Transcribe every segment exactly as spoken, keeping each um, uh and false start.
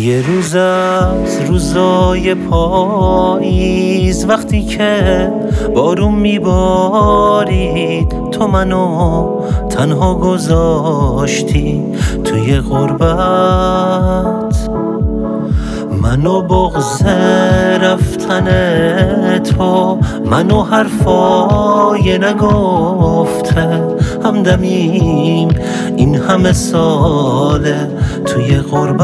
یه روز از روزای پاییز وقتی که بارون میبارید تو منو تنها گذاشتی توی غربت، منو بغض رفتن تو، منو حرفای نگفته همدمیم این همه ساله توی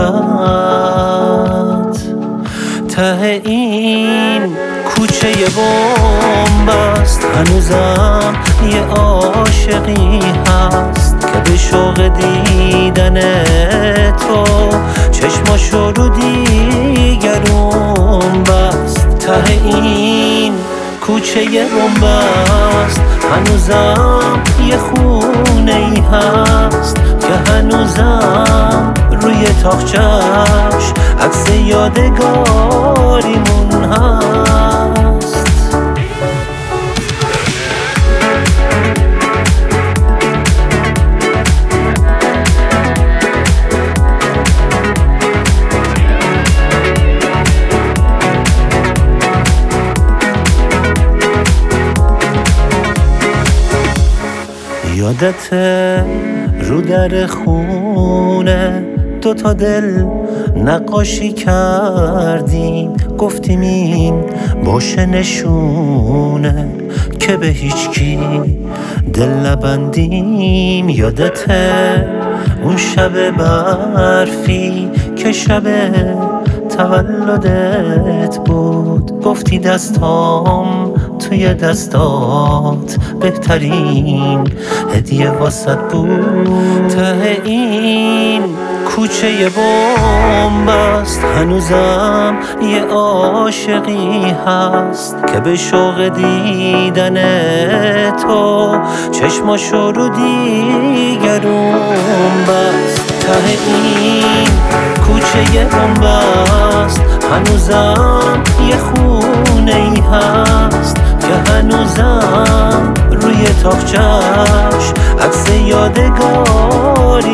غربت. ته این کوچه بمب است هنوزم یه عاشقی هست که به شوق دیدن تو چشماشو رو دیگرون بست. ته این کوچه بمب است هنوزم یه خونه ای هست که هنوزم روی تاقچه‌اش عکس یادگاریمون هست. یادت رو در خونه دوتا دل نقاشی کردیم، گفتیم این باشه نشونه که به هیچ کی دل نبندیم. یادت اون شب برفی که شب تولدت بود، گفتی دستام توی دستات بهترین هدیه واسط بود. ته این کوچه بمب است هنوزم یه عاشقی هست که به شوق دیدن تو چشماشو رو دیگرون بست. ته این کوچه بمب است هنوزم یه خونه ای هست که هنوزم روی تاقچه‌اش عکس یادگاریمون